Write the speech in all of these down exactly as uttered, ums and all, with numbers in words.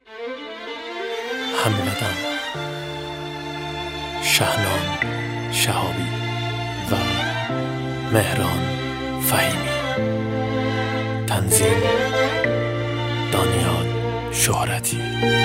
همقدم، شهنام شهابی و مهران فهیمی. تنظیم دانیال شهرتی.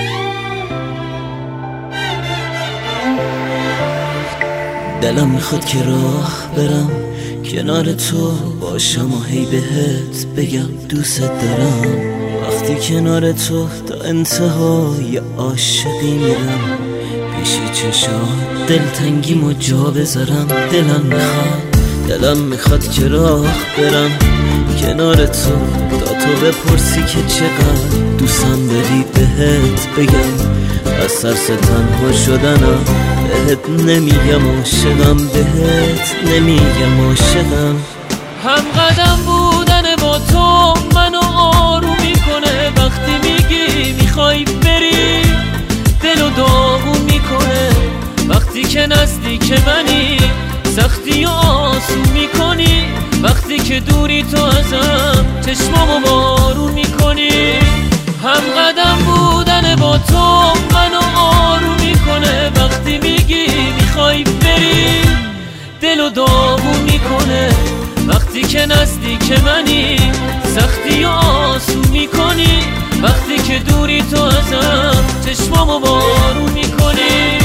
دلم میخواد که راه برم کنار تو باشم و هی بهت بگم دوست دارم. وقتی کنار تو تا انتهای عاشقی میرم، پیشی چشات دلتنگیمو جا بذارم. دلم میخواد دلم میخواد که راه برم کنار تو تا تو بپرسی که چقدر دوستم داری بهت بگم. از ترس تنها شدنم بهت نمیگم عاشقم، بهت نمیگم عاشقم. هم قدم بودن با تو منو آروم میکنه، وقتی میگی میخوای بری دلو داغون میکنه. وقتی که نزدیک منی سختی و آسون میکنی، وقتی که دوری تو ازم چشمامو بارون میکنی. هم قدم بودن با تو منو آروم میکنه، وقتی میگی میخوای بری دلو داغون میکنه. وقتی که نزدیک منی سختی و آسون میکنی، وقتی که دوری تو ازم چشمامو بارون میکنی.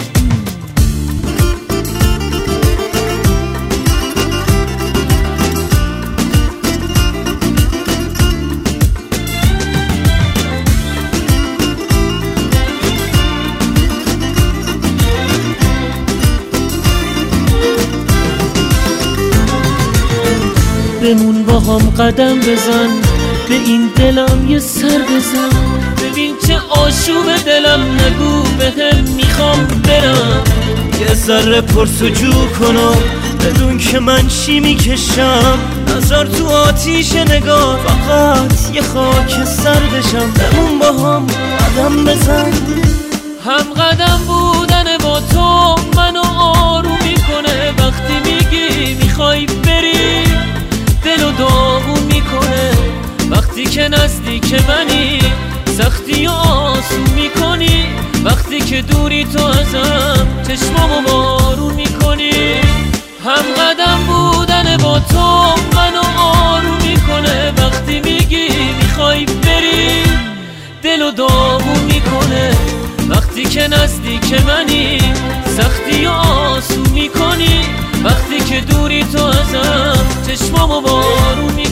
بمون با هم قدم بزن، به این دلم یه سر بزن. ببین چه آشوب دلم، نگو بهم میخوام برم. یه ذره پرسجو کنم بدون که من چی میکشم. نظر تو آتیش نگاه، فقط یه خاک سر بشم. بمون با هم قدم بزن. هم قدم بودن با تو منو آروم میکنه، وقتی میگی میخوای بری دلو داغون میکنه. وقتی که نزدیک منی سختی و آسون میکنی، وقتی که دوری تو ازم چشمامو بارون میکنی. هم قدم بودن با تو منو آروم میکنه، وقتی میگی میخوای بری دلو داغون میکنه. وقتی که نزدیک منی سختی و آسون میکنی، وقتی که دوری تو ازم چشمامو بارون میکنی.